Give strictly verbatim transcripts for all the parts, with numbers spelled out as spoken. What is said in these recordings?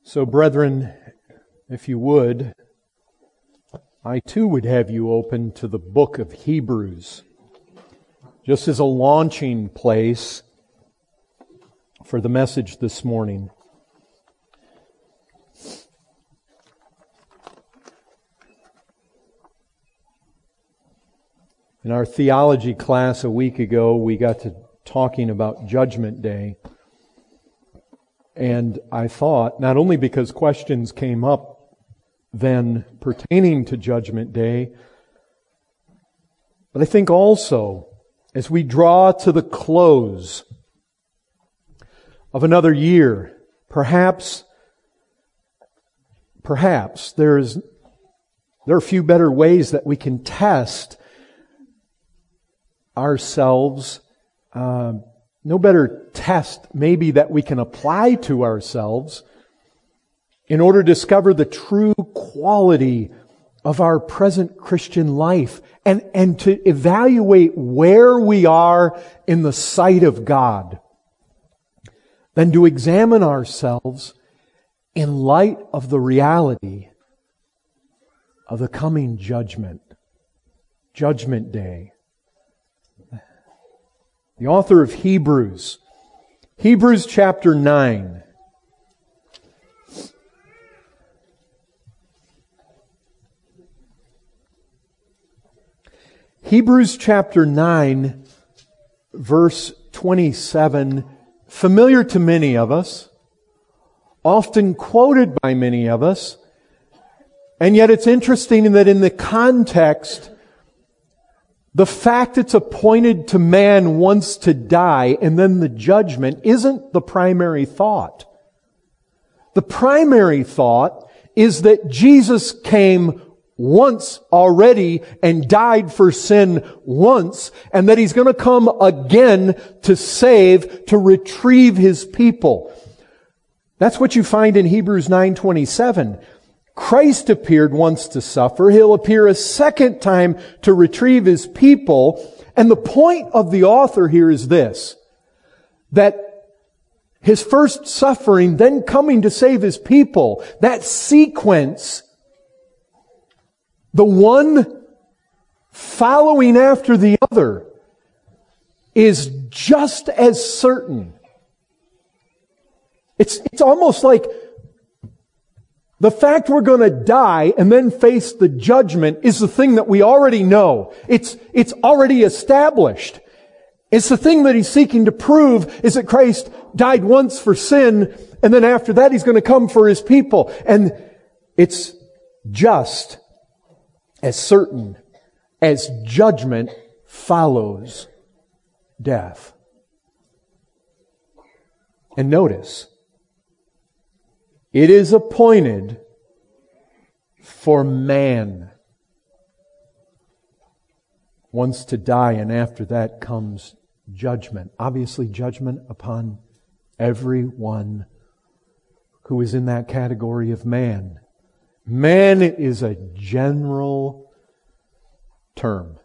So, brethren, if you would, I too would have you open to the book of Hebrews, just as a launching place for the message this morning. In our theology class a week ago, we got to talking about Judgment Day. And I thought, not only because questions came up then pertaining to Judgment Day, but I think also as we draw to the close of another year, perhaps, perhaps there's, there are a few better ways that we can test ourselves, uh, no better test maybe that we can apply to ourselves in order to discover the true quality of our present Christian life and, and to evaluate where we are in the sight of God, than to examine ourselves in light of the reality of the coming judgment, Judgment Day. The author of Hebrews, Hebrews chapter nine. Hebrews chapter nine, verse twenty-seven, familiar to many of us, often quoted by many of us, and yet it's interesting that in the context, the fact it's appointed to man once to die and then the judgment isn't the primary thought. The primary thought is that Jesus came once already and died for sin once, and that He's going to come again to save, to retrieve His people. That's what you find in Hebrews nine twenty-seven. Christ appeared once to suffer. He'll appear a second time to retrieve His people. And the point of the author here is this, that His first suffering, then coming to save His people, that sequence, the one following after the other, is just as certain. It's, it's almost like the fact we're going to die and then face the judgment is the thing that we already know. It's, it's already established. It's the thing that He's seeking to prove is that Christ died once for sin, and then after that He's going to come for His people. And it's just as certain as judgment follows death. And notice, it is appointed for man once to die, and after that comes judgment. Obviously, judgment upon everyone who is in that category of man. Man is a general term.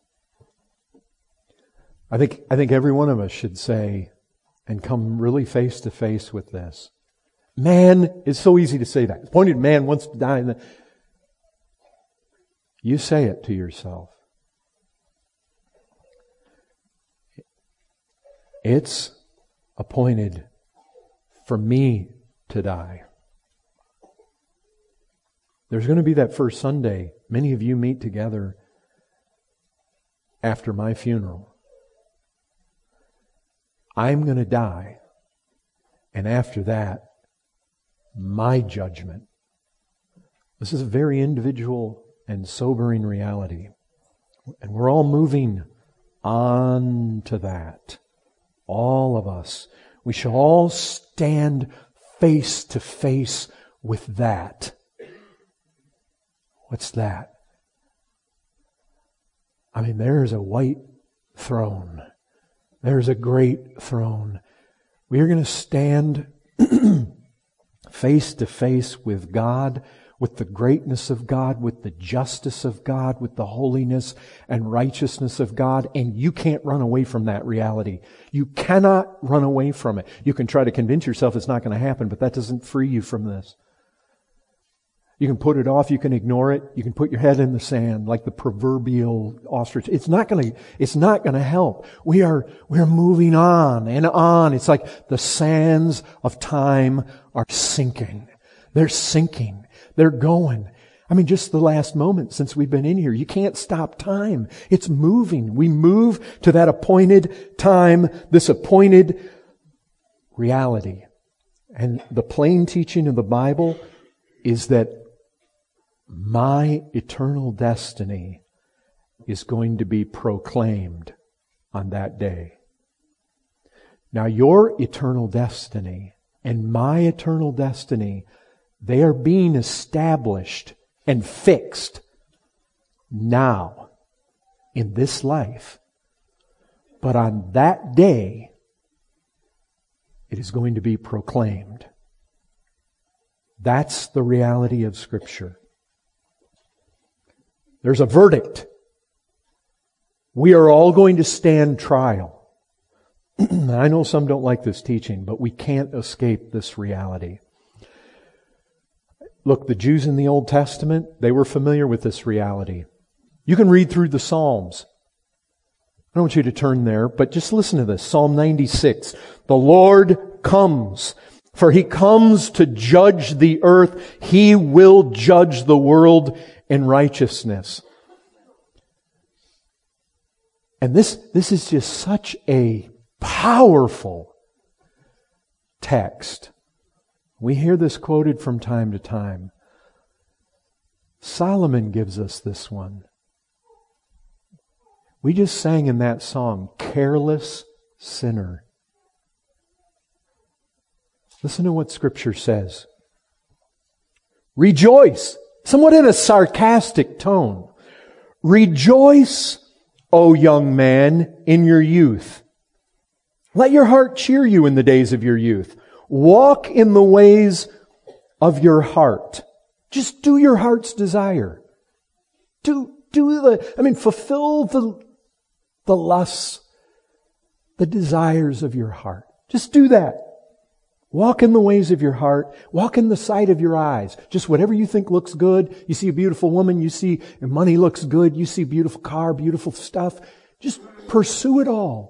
I think, I think every one of us should say and come really face to face with this. Man, it's so easy to say that. Appointed man wants to die. And you say it to yourself. It's appointed for me to die. There's going to be that first Sunday. Many of you meet together after my funeral. I'm going to die. And after that, my judgment. This is a very individual and sobering reality. And we're all moving on to that. All of us. We shall all stand face to face with that. What's that? I mean, there's a white throne. There's a great throne. We are going to stand face to face with God. with the greatness of God, with the justice of God, with the holiness and righteousness of God, and you can't run away from that reality. You cannot run away from it. You can try to convince yourself it's not going to happen, but that doesn't free you from this. You can put it off, you can ignore it, you can put your head in the sand like the proverbial ostrich. It's not going to, it's not going to help. We are, we're moving on and on. It's like the sands of time are sinking. They're sinking. They're going. I mean, just the last moment since we've been in here. You can't stop time. It's moving. We move to that appointed time, this appointed reality. And the plain teaching of the Bible is that my eternal destiny is going to be proclaimed on that day. Now, your eternal destiny and my eternal destiny, they are being established and fixed now in this life. But on that day, it is going to be proclaimed. That's the reality of Scripture. There's a verdict. We are all going to stand trial. I know some don't like this teaching, but we can't escape this reality. Look, the Jews in the Old Testament, they were familiar with this reality. You can read through the Psalms. I don't want you to turn there, but just listen to this. Psalm ninety-six. The Lord comes, for He comes to judge the earth. He will judge the world in righteousness. And this, this is just such a powerful text. We hear this quoted from time to time. Solomon gives us this one. We just sang in that song, Careless Sinner. Listen to what Scripture says. Rejoice, somewhat in a sarcastic tone. Rejoice, O young man, in your youth. Let your heart cheer you in the days of your youth. Walk in the ways of your heart. Just do your heart's desire. Do, do the, I mean, fulfill the, the lusts, the desires of your heart. Just do that. Walk in the ways of your heart. Walk in the sight of your eyes. Just whatever you think looks good. You see a beautiful woman. You see your money looks good. You see a beautiful car, beautiful stuff. Just pursue it all.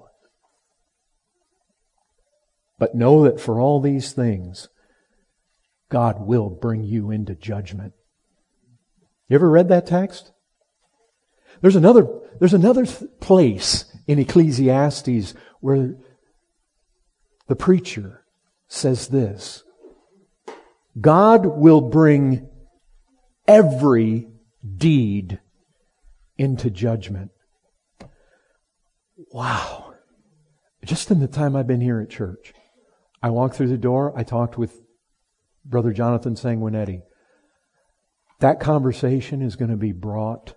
But know that for all these things, God will bring you into judgment. You ever read that text? There's another, there's another place in Ecclesiastes where the preacher says this. God will bring every deed into judgment. Wow. Just in the time I've been here at church, I walked through the door, I talked with Brother Jonathan Sanguinetti. That conversation is going to be brought.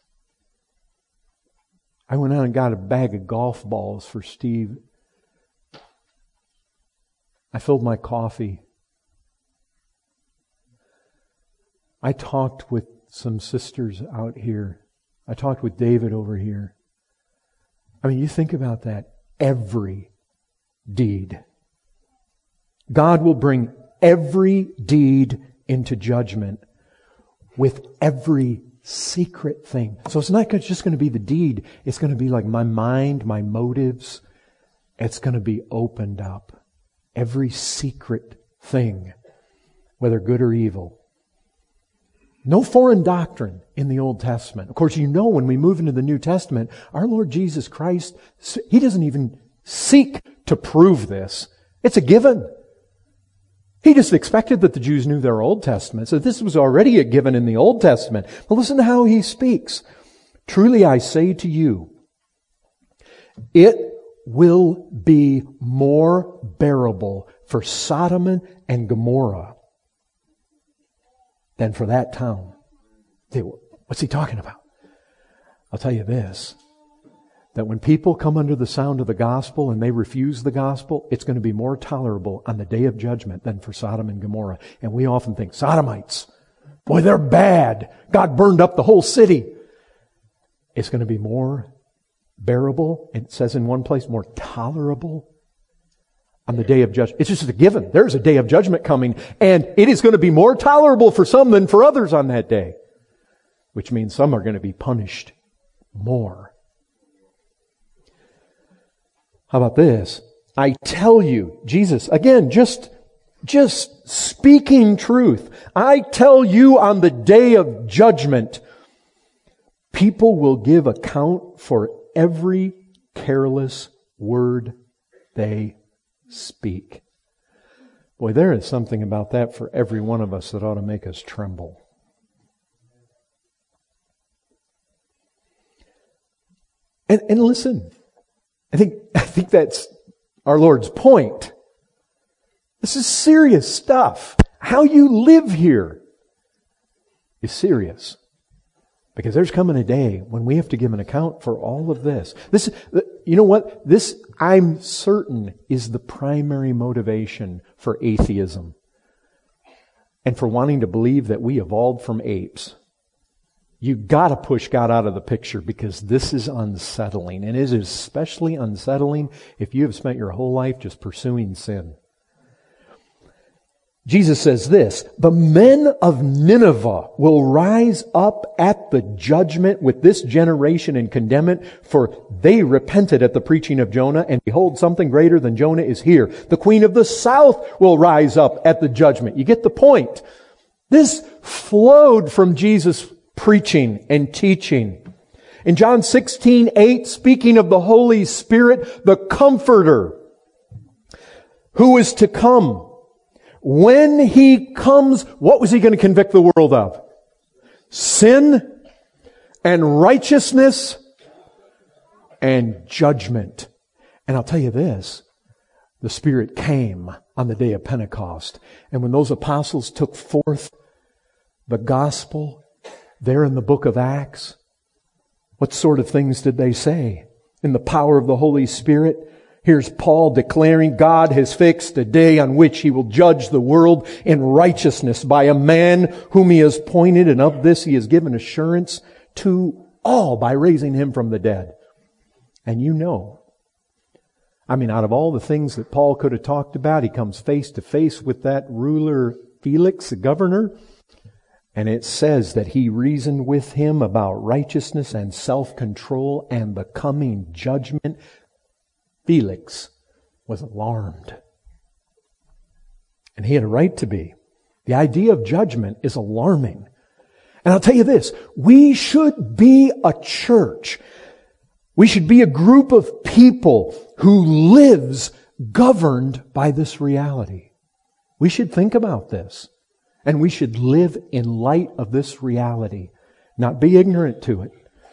I went out and got a bag of golf balls for Steve. I filled my coffee. I talked with some sisters out here. I talked with David over here. I mean, you think about that. Every deed. God will bring every deed into judgment with every secret thing. So it's not just going to be the deed. It's going to be like my mind, my motives. It's going to be opened up. Every secret thing, whether good or evil. No foreign doctrine in the Old Testament. Of course, you know when we move into the New Testament, our Lord Jesus Christ, He doesn't even seek to prove this. It's a given. He just expected that the Jews knew their Old Testament. So this was already a given in the Old Testament. But listen to how He speaks. Truly I say to you, it will be more bearable for Sodom and Gomorrah than for that town. What's He talking about? I'll tell you this, that when people come under the sound of the gospel and they refuse the gospel, it's going to be more tolerable on the day of judgment than for Sodom and Gomorrah. And we often think, Sodomites, Boy, they're bad. God burned up the whole city. It's going to be more bearable, and it says in one place, more tolerable on the day of judgment. It's just a given. There's a day of judgment coming, and it is going to be more tolerable for some than for others on that day, which means some are going to be punished more. How about this? I tell you, Jesus, again, just, just speaking truth. I tell you, on the day of judgment, people will give account for every careless word they speak. Boy, there is something about that for every one of us that ought to make us tremble. And, and listen, I think, I think that's our Lord's point. This is serious stuff. How you live here is serious. Because there's coming a day when we have to give an account for all of this. This, you know what? This, I'm certain, is the primary motivation for atheism. And for wanting to believe that we evolved from apes. You gotta push God out of the picture, because this is unsettling. And it is especially unsettling if you have spent your whole life just pursuing sin. Jesus says this, the men of Nineveh will rise up at the judgment with this generation and condemn it, for they repented at the preaching of Jonah, and behold, something greater than Jonah is here. The queen of the south will rise up at the judgment. You get the point. This flowed from Jesus' preaching and teaching. In John sixteen eight, speaking of the Holy Spirit, the Comforter, who is to come, when He comes, what was He going to convict the world of? Sin and righteousness and judgment. And I'll tell you this, the Spirit came on the day of Pentecost. And when those apostles took forth the gospel there in the book of Acts, what sort of things did they say? In the power of the Holy Spirit, here's Paul declaring God has fixed a day on which He will judge the world in righteousness by a man whom He has appointed, and of this He has given assurance to all by raising Him from the dead. And you know, I mean, out of all the things that Paul could have talked about, he comes face to face with that ruler Felix, the governor, and it says that he reasoned with him about righteousness and self-control and the coming judgment. Felix was alarmed. And he had a right to be. The idea of judgment is alarming. And I'll tell you this, we should be a church. We should be a group of people who lives governed by this reality. We should think about this. And we should live in light of this reality, not be ignorant to it.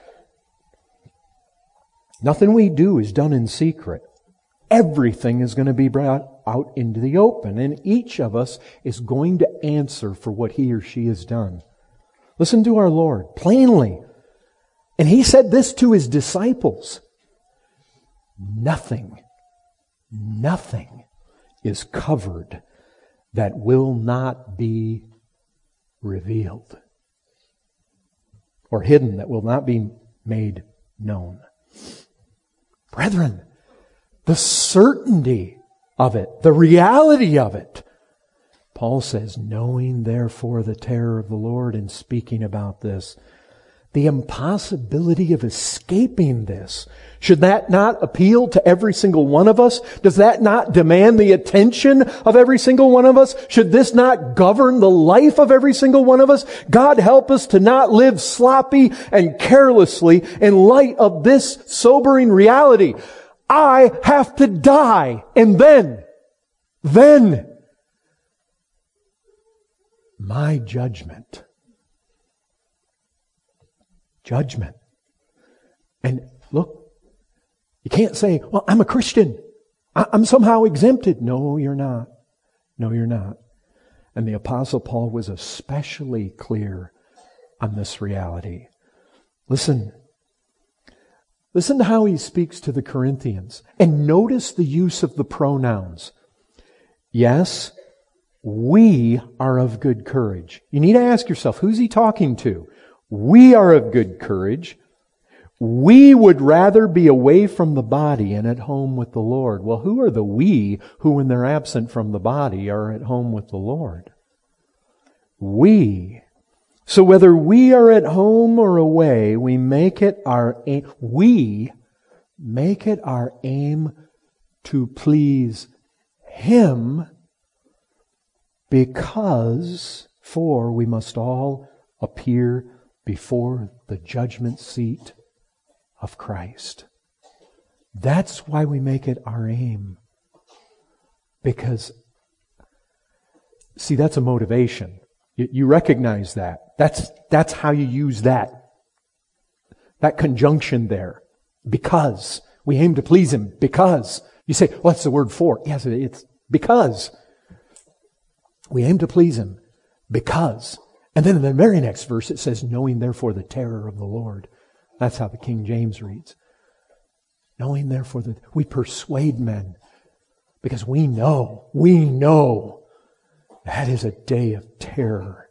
Nothing we do is done in secret. Everything is going to be brought out into the open, and each of us is going to answer for what he or she has done. Listen to our Lord plainly. And He said this to His disciples. Nothing, nothing is covered that will not be revealed, or hidden that will not be made known. Brethren, the certainty of it, the reality of it. Paul says, knowing therefore the terror of the Lord, and speaking about this, the impossibility of escaping this. Should that not appeal to every single one of us? Does that not demand the attention of every single one of us? Should this not govern the life of every single one of us? God help us to not live sloppy and carelessly in light of this sobering reality. I have to die, and then, then, my judgment. Judgment. And look, you can't say, well, I'm a Christian. I'm somehow exempted. No, you're not. No, you're not. And the Apostle Paul was especially clear on this reality. Listen. Listen to how he speaks to the Corinthians. And notice the use of the pronouns. Yes, we are of good courage. You need to ask yourself, who's he talking to? We are of good courage. We would rather be away from the body and at home with the Lord. Well, who are the we who, when they're absent from the body, are at home with the Lord? We. So whether we are at home or away, we make it our aim, we make it our aim to please Him, because, for we must all appear before the judgment seat of Christ. That's why we make it our aim. Because, see, that's a motivation. You, you recognize that. That's, that's how you use that. That conjunction there. Because. We aim to please Him. Because. You say, what's the word for? Yes, it's because. We aim to please Him. Because. And then in the very next verse it says, knowing therefore the terror of the Lord. That's how the King James reads. Knowing therefore that we persuade men. Because we know, we know that is a day of terror.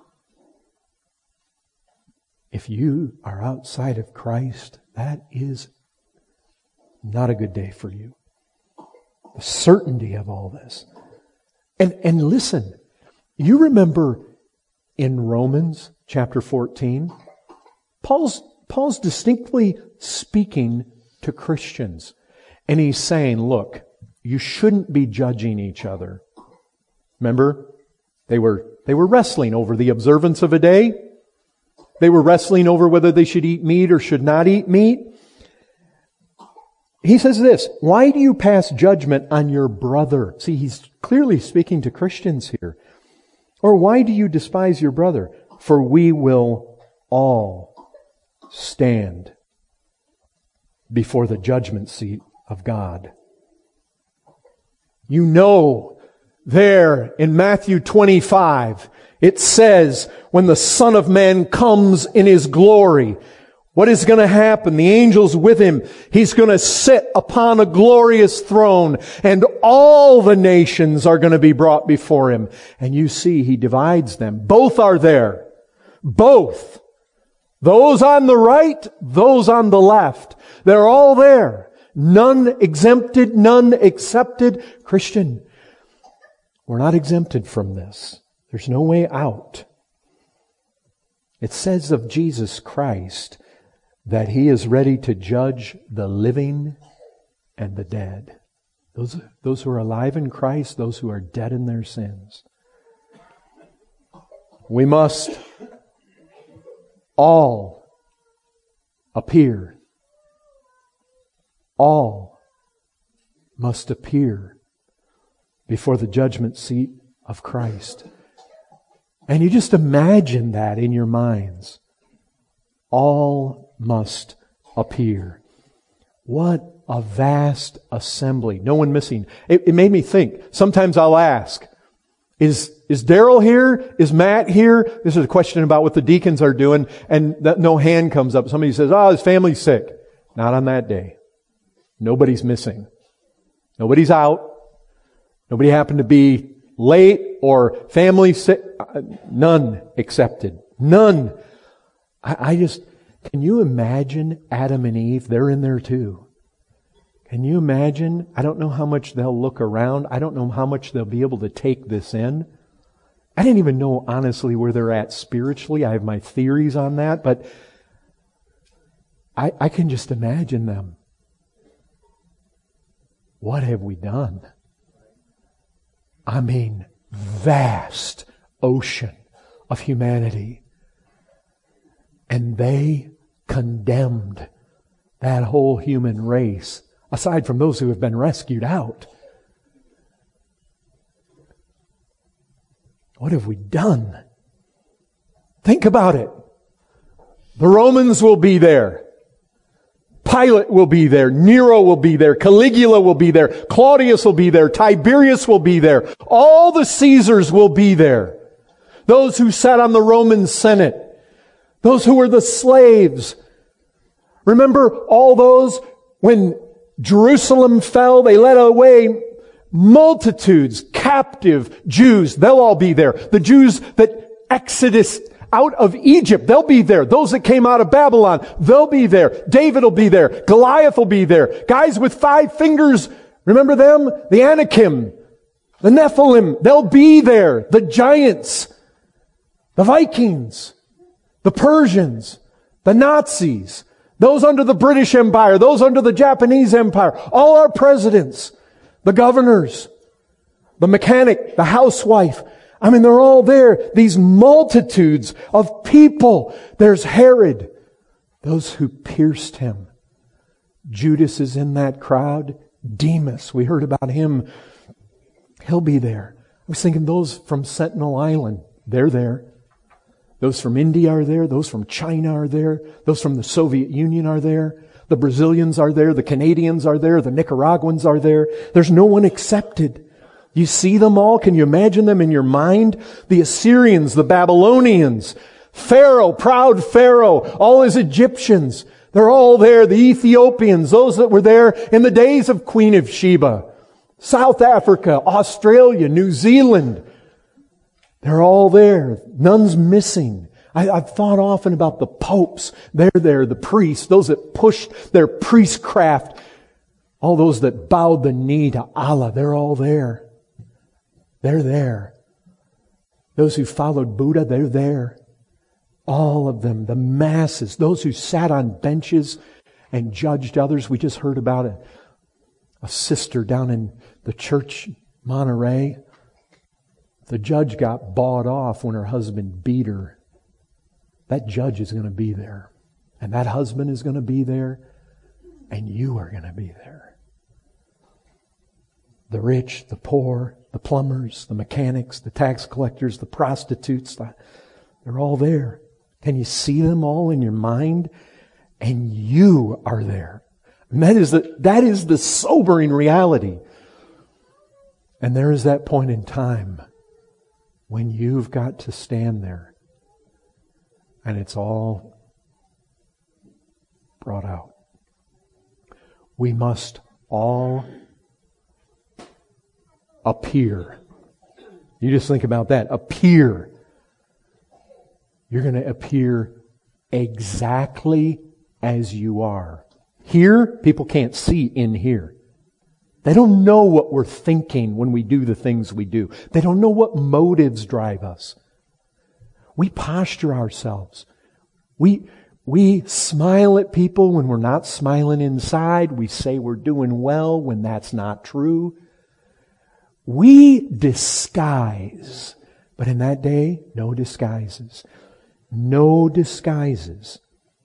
If you are outside of Christ, that is not a good day for you. The certainty of all this. And, and listen, you remember in Romans chapter fourteen, Paul's, Paul's distinctly speaking to Christians. And he's saying, look, you shouldn't be judging each other. Remember? They were, they were wrestling over the observance of a day. They were wrestling over whether they should eat meat or should not eat meat. He says this, why do you pass judgment on your brother? See, he's clearly speaking to Christians here. Or why do you despise your brother? For we will all stand before the judgment seat of God. You know, there in Matthew twenty-five, it says, when the Son of Man comes in His glory, what is going to happen? The angels with Him. He's going to sit upon a glorious throne, and all the nations are going to be brought before Him. And you see, He divides them. Both are there. Both. Those on the right, those on the left. They're all there. None exempted, none accepted. Christian, we're not exempted from this. There's no way out. It says of Jesus Christ that He is ready to judge the living and the dead. Those, those who are alive in Christ, those who are dead in their sins. We must all appear. All must appear before the judgment seat of Christ. And you just imagine that in your minds. All must appear. What a vast assembly. No one missing. It, it made me think. Sometimes I'll ask, is, is Daryl here? Is Matt here? This is a question about what the deacons are doing, and that no hand comes up. Somebody says, oh, his family's sick. Not on that day. Nobody's missing. Nobody's out. Nobody happened to be late or family sick. None accepted. None. I, I just, can you imagine Adam and Eve? They're in there too. Can you imagine? I don't know how much they'll look around. I don't know how much they'll be able to take this in. I didn't even know, honestly, where they're at spiritually. I have my theories on that, but I, I can just imagine them. What have we done? I mean, vast ocean of humanity. And they condemned that whole human race, aside from those who have been rescued out. What have we done? Think about it. The Romans will be there. Pilate will be there. Nero will be there. Caligula will be there. Claudius will be there. Tiberius will be there. All the Caesars will be there. Those who sat on the Roman Senate. Those who were the slaves. Remember all those when Jerusalem fell, they led away multitudes, captive Jews, they'll all be there. The Jews that exodus out of Egypt, they'll be there. Those that came out of Babylon, they'll be there. David will be there. Goliath will be there. Guys with five fingers, remember them? The Anakim, the Nephilim, they'll be there. The giants, the Vikings, the Persians, the Nazis, those under the British Empire, those under the Japanese Empire, all our presidents, the governors, the mechanic, the housewife. I mean, they're all there. These multitudes of people. There's Herod, those who pierced him. Judas is in that crowd. Demas, we heard about him. He'll be there. I was thinking those from Sentinel Island, they're there. Those from India are there. Those from China are there. Those from the Soviet Union are there. The Brazilians are there. The Canadians are there. The Nicaraguans are there. There's no one accepted. You see them all? Can you imagine them in your mind? The Assyrians, the Babylonians, Pharaoh, proud Pharaoh, all his Egyptians. They're all there. The Ethiopians, those that were there in the days of Queen of Sheba. South Africa, Australia, New Zealand. They're all there. None's missing. I, I've thought often about the popes. They're there. The priests, those that pushed their priestcraft. All those that bowed the knee to Allah. They're all there. They're there. Those who followed Buddha, they're there. All of them. The masses. Those who sat on benches and judged others. We just heard about a, a sister down in the church, Monterey. The judge got bought off when her husband beat her. That judge is going to be there. And that husband is going to be there. And you are going to be there. The rich, the poor, the plumbers, the mechanics, the tax collectors, the prostitutes, the, they're all there. Can you see them all in your mind? And you are there. And that is the, that is the sobering reality. And there is that point in time when you've got to stand there. And it's all brought out. We must all appear. You just think about that. Appear. You're going to appear exactly as you are. Here, people can't see in here. They don't know what we're thinking when we do the things we do. They don't know what motives drive us. We posture ourselves. We, we smile at people when we're not smiling inside. We say we're doing well when that's not true. We disguise. But in that day, no disguises. No disguises.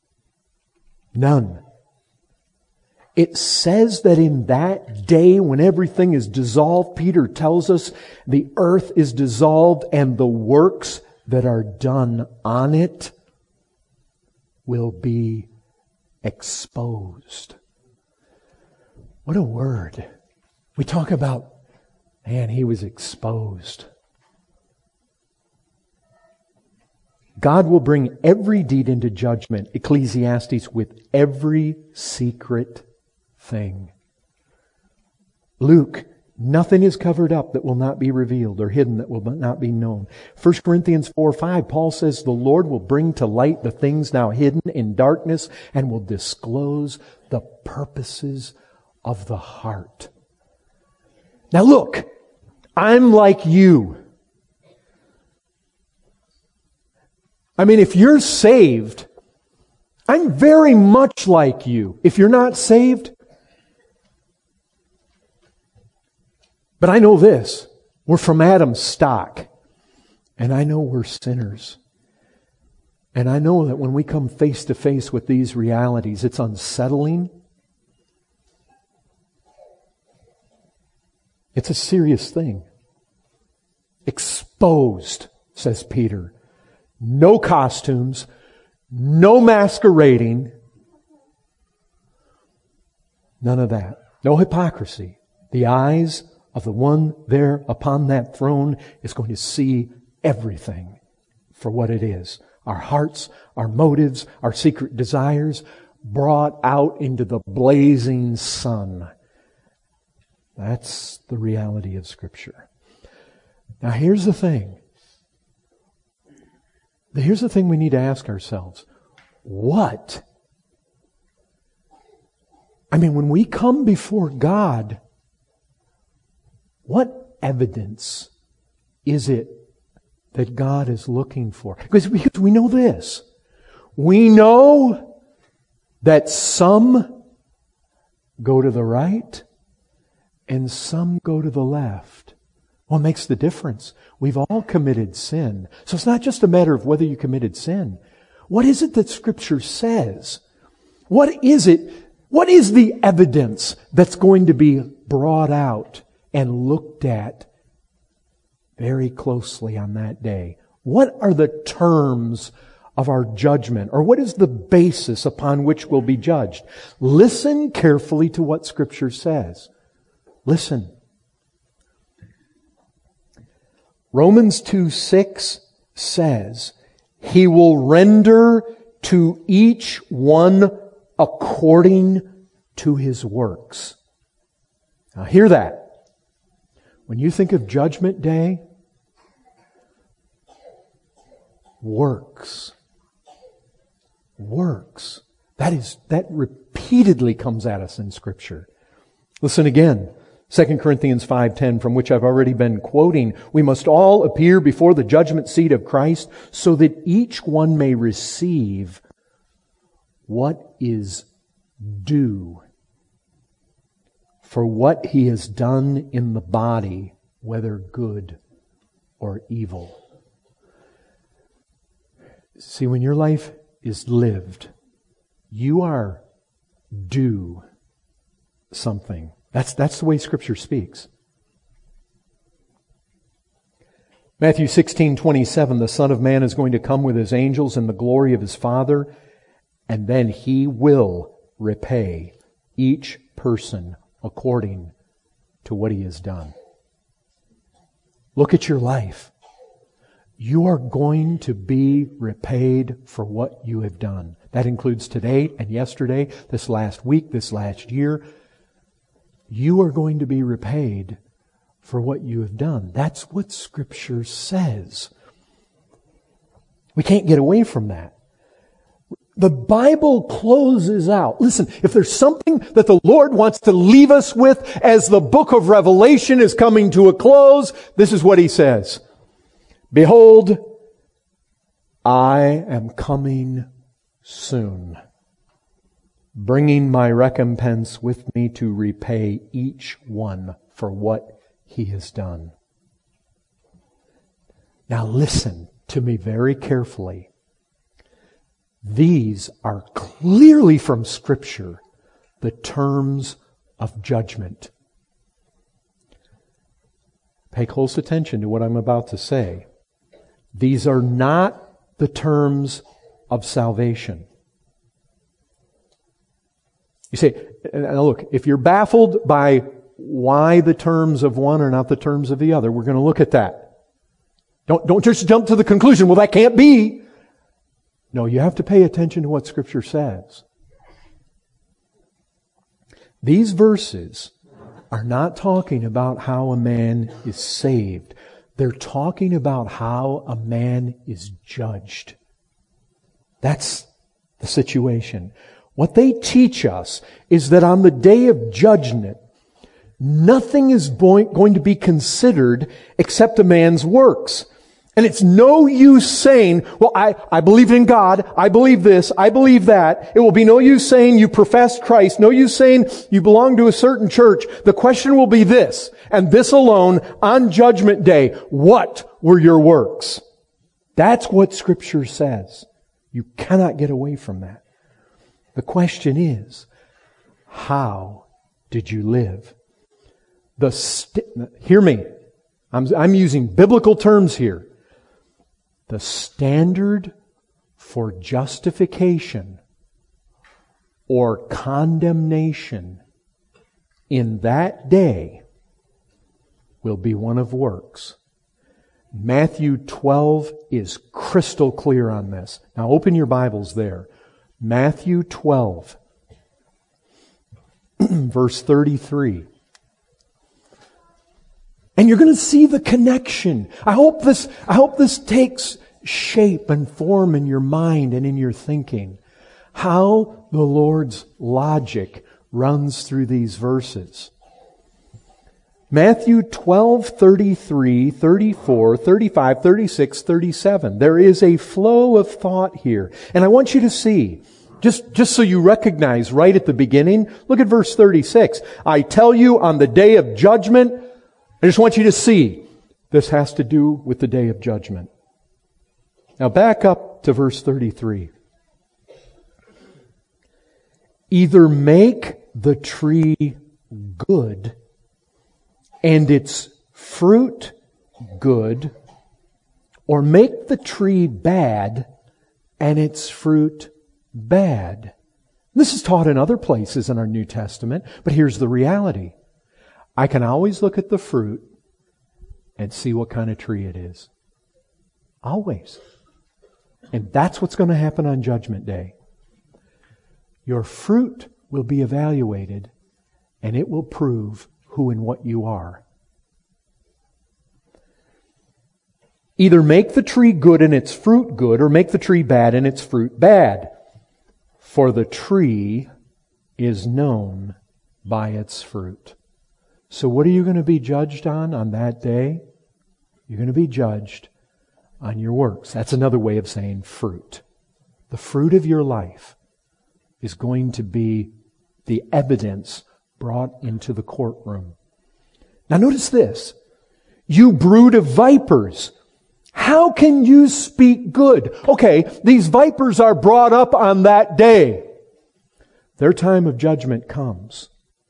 None. It says that in that day when everything is dissolved, Peter tells us the earth is dissolved and the works that are done on it will be exposed. What a word. We talk about, man, he was exposed. God will bring every deed into judgment, Ecclesiastes, with every secret thing. Luke, nothing is covered up that will not be revealed or hidden that will not be known. First Corinthians four five, Paul says the Lord will bring to light the things now hidden in darkness and will disclose the purposes of the heart. Now look, I'm like you. I mean, if you're saved, I'm very much like you. If you're not saved, but I know this, we're from Adam's stock, and I know we're sinners. And I know that when we come face to face with these realities, it's unsettling. It's a serious thing. Exposed, says Peter. No costumes, no masquerading, none of that. No hypocrisy. The eyes of the one there upon that throne is going to see everything for what it is. Our hearts, our motives, our secret desires brought out into the blazing sun. That's the reality of Scripture. Now here's the thing. Here's the thing we need to ask ourselves. What? I mean, when we come before God, what evidence is it that God is looking for? Because we, we know this. We know that some go to the right and some go to the left. What makes the difference? We've all committed sin. So it's not just a matter of whether you committed sin. What is it that Scripture says? What is it? What is the evidence that's going to be brought out and looked at very closely on that day? What are the terms of our judgment? Or what is the basis upon which we'll be judged? Listen carefully to what Scripture says. Listen. Romans two six says, He will render to each one according to his works. Now hear that. When you think of Judgment Day, works. Works. That is, that repeatedly comes at us in Scripture. Listen again. Second Corinthians five ten, from which I've already been quoting. We must all appear before the judgment seat of Christ so that each one may receive what is due for what he has done in the body, whether good or evil. See, when your life is lived, you are due something. That's, that's the way Scripture speaks. Matthew sixteen twenty-seven, the Son of Man is going to come with His angels in the glory of His Father, and then He will repay each person according to what he has done. Look at your life. You are going to be repaid for what you have done. That includes today and yesterday, this last week, this last year. You are going to be repaid for what you have done. That's what Scripture says. We can't get away from that. The Bible closes out. Listen, if there's something that the Lord wants to leave us with as the book of Revelation is coming to a close, this is what He says. Behold, I am coming soon, bringing my recompense with me to repay each one for what he has done. Now listen to me very carefully. These are clearly from Scripture, the terms of judgment. Pay close attention to what I'm about to say. These are not the terms of salvation. You say, now look, if you're baffled by why the terms of one are not the terms of the other, we're going to look at that. Don't, don't just jump to the conclusion, well, that can't be. No, you have to pay attention to what Scripture says. These verses are not talking about how a man is saved. They're talking about how a man is judged. That's the situation. What they teach us is that on the day of judgment, nothing is going to be considered except a man's works. And it's no use saying, well, I, I believe in God, I believe this, I believe that. It will be no use saying you profess Christ, no use saying you belong to a certain church. The question will be this, and this alone, on Judgment Day, what were your works? That's what Scripture says. You cannot get away from that. The question is, how did you live? The st- hear me. I'm, I'm using biblical terms here. The standard for justification or condemnation in that day will be one of works. Matthew twelve is crystal clear on this. Now open your Bibles there. Matthew twelve, verse thirty-three. And you're going to see the connection. I hope this, I hope this takes shape and form in your mind and in your thinking. How the Lord's logic runs through these verses. Matthew twelve, thirty-three, thirty-four, thirty-five, thirty-six, thirty-seven. There is a flow of thought here. And I want you to see, just, just so you recognize right at the beginning, look at verse thirty-six. I tell you on the day of judgment, I just want you to see, this has to do with the day of judgment. Now back up to verse thirty-three. Either make the tree good and its fruit good, or make the tree bad and its fruit bad. This is taught in other places in our New Testament, but here's the reality. I can always look at the fruit and see what kind of tree it is. Always. And that's what's going to happen on Judgment Day. Your fruit will be evaluated, and it will prove who and what you are. Either make the tree good and its fruit good, or make the tree bad and its fruit bad. For the tree is known by its fruit. So what are you going to be judged on on that day? You're going to be judged on your works. That's another way of saying fruit. The fruit of your life is going to be the evidence brought into the courtroom. Now notice this. You brood of vipers, how can you speak good? Okay, these vipers are brought up on that day. Their time of judgment comes.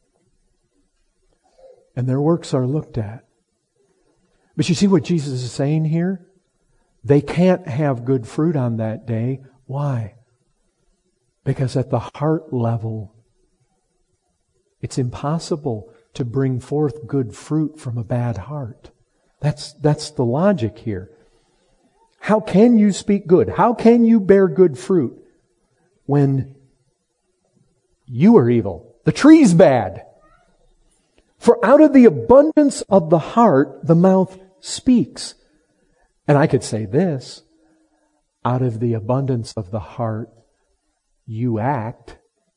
And their works are looked at. But you see what Jesus is saying here? They can't have good fruit on that day. Why? Because at the heart level, it's impossible to bring forth good fruit from a bad heart. That's, that's the logic here. How can you speak good? How can you bear good fruit when you are evil? The tree's bad. For out of the abundance of the heart, the mouth speaks. And I could say this, out of the abundance of the heart, you act.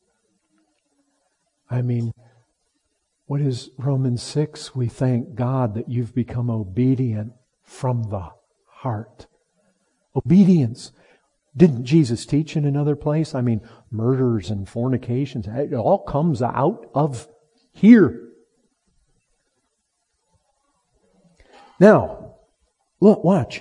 I mean, what is Romans six? We thank God that you've become obedient from the heart. Obedience. Didn't Jesus teach in another place? I mean, murders and fornications, it all comes out of here. Now, look, watch.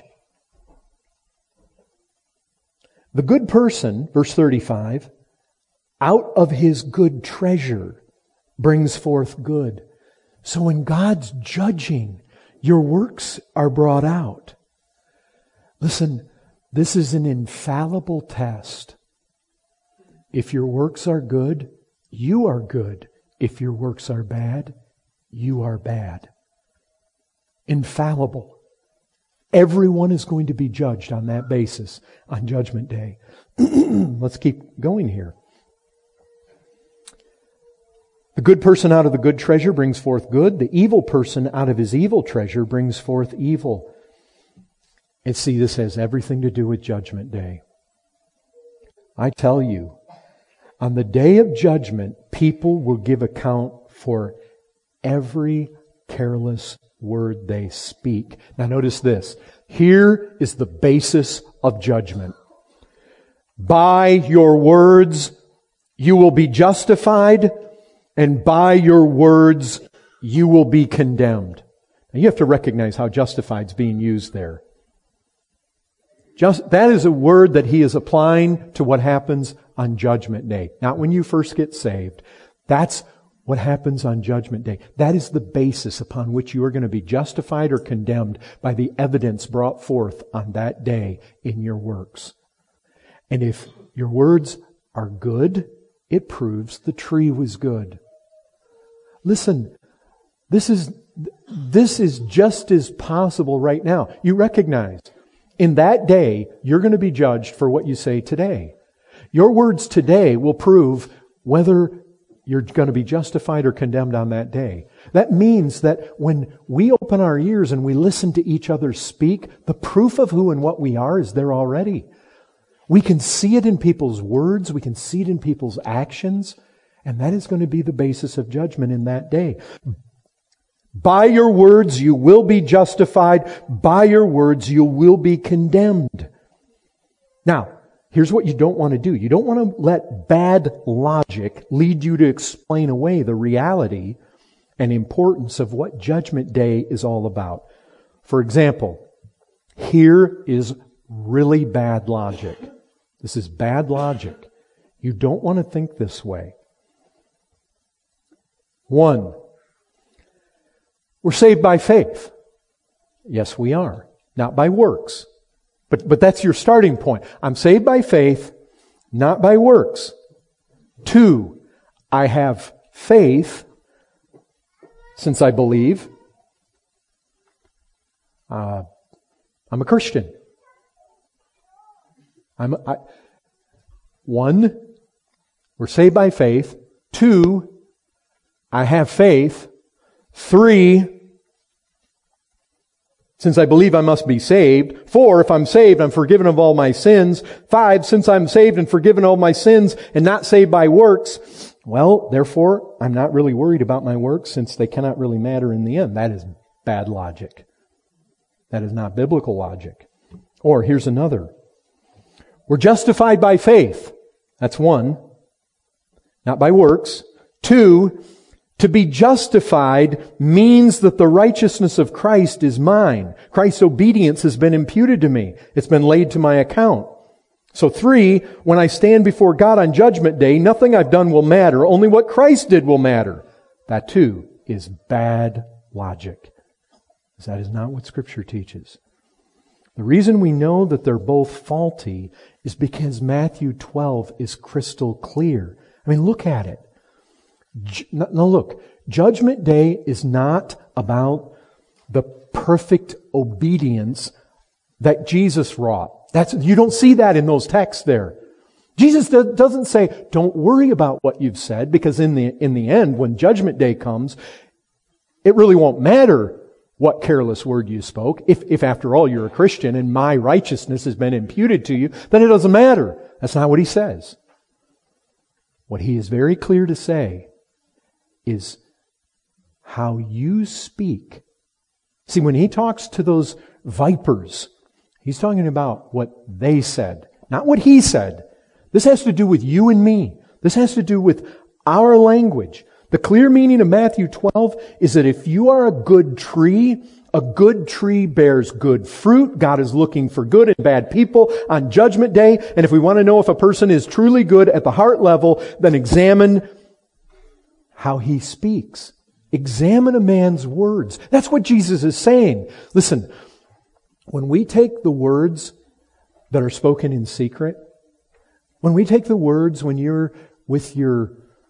The good person, verse thirty-five, out of his good treasure brings forth good. So when God's judging, your works are brought out. Listen, this is an infallible test. If your works are good, you are good. If your works are bad, you are bad. Infallible. Everyone is going to be judged on that basis on Judgment Day. Let's keep going here. The good person out of the good treasure brings forth good. The evil person out of his evil treasure brings forth evil. And see, this has everything to do with Judgment Day. I tell you, on the day of judgment, people will give account for every careless word they speak. Now notice this. Here is the basis of judgment. By your words you will be justified, and by your words you will be condemned. Now you have to recognize how justified is being used there. Just, that is a word that he is applying to what happens on Judgment Day. Not when you first get saved. That's what happens on Judgment Day. That is the basis upon which you are going to be justified or condemned by the evidence brought forth on that day in your works. And if your words are good, it proves the tree was good. Listen, this is, this is just as possible right now. You recognize, in that day, you're going to be judged for what you say today. Your words today will prove whether you're going to be justified or condemned on that day. That means that when we open our ears and we listen to each other speak, the proof of who and what we are is there already. We can see it in people's words, we can see it in people's actions, and that is going to be the basis of judgment in that day. By your words you will be justified, by your words you will be condemned. Now, here's what you don't want to do. You don't want to let bad logic lead you to explain away the reality and importance of what Judgment Day is all about. For example, here is really bad logic. This is bad logic. You don't want to think this way. One, we're saved by faith. Yes, we are. Not by works. But, but that's your starting point. I'm saved by faith, not by works. Two, I have faith since I believe. Uh, I'm a Christian. I'm I, one, we're saved by faith. Two, I have faith. Three, since I believe I must be saved. Four, if I'm saved, I'm forgiven of all my sins. Five, since I'm saved and forgiven all my sins and not saved by works, well, therefore, I'm not really worried about my works since they cannot really matter in the end. That is bad logic. That is not biblical logic. Or here's another. We're justified by faith. That's one. Not by works. Two, to be justified means that the righteousness of Christ is mine. Christ's obedience has been imputed to me. It's been laid to my account. So three, when I stand before God on Judgment Day, nothing I've done will matter. Only what Christ did will matter. That too is bad logic. That is not what Scripture teaches. The reason we know that they're both faulty is because Matthew twelve is crystal clear. I mean, look at it. Now look, Judgment Day is not about the perfect obedience that Jesus wrought. That's, you don't see that in those texts there. Jesus doesn't say, don't worry about what you've said, because in the, in the end, when Judgment Day comes, it really won't matter what careless word you spoke. If, if after all you're a Christian and my righteousness has been imputed to you, then it doesn't matter. That's not what he says. What he is very clear to say is how you speak. See, when he talks to those vipers, he's talking about what they said, not what he said. This has to do with you and me. This has to do with our language. The clear meaning of Matthew twelve is that if you are a good tree, a good tree bears good fruit. God is looking for good and bad people on Judgment Day. And if we want to know if a person is truly good at the heart level, then examine how he speaks. Examine a man's words. That's what Jesus is saying. Listen, when we take the words that are spoken in secret, when we take the words when you're with your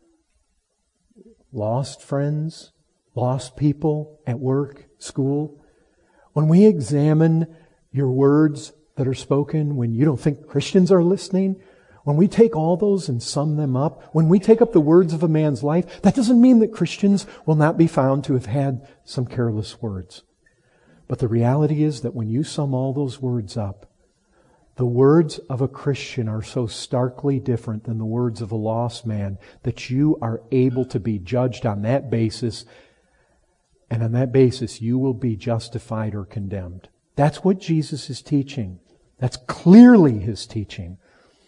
lost friends, lost people at work, school, when we examine your words that are spoken when you don't think Christians are listening, when we take all those and sum them up, when we take up the words of a man's life, that doesn't mean that Christians will not be found to have had some careless words. But the reality is that when you sum all those words up, the words of a Christian are so starkly different than the words of a lost man that you are able to be judged on that basis, and on that basis you will be justified or condemned. That's what Jesus is teaching. That's clearly His teaching.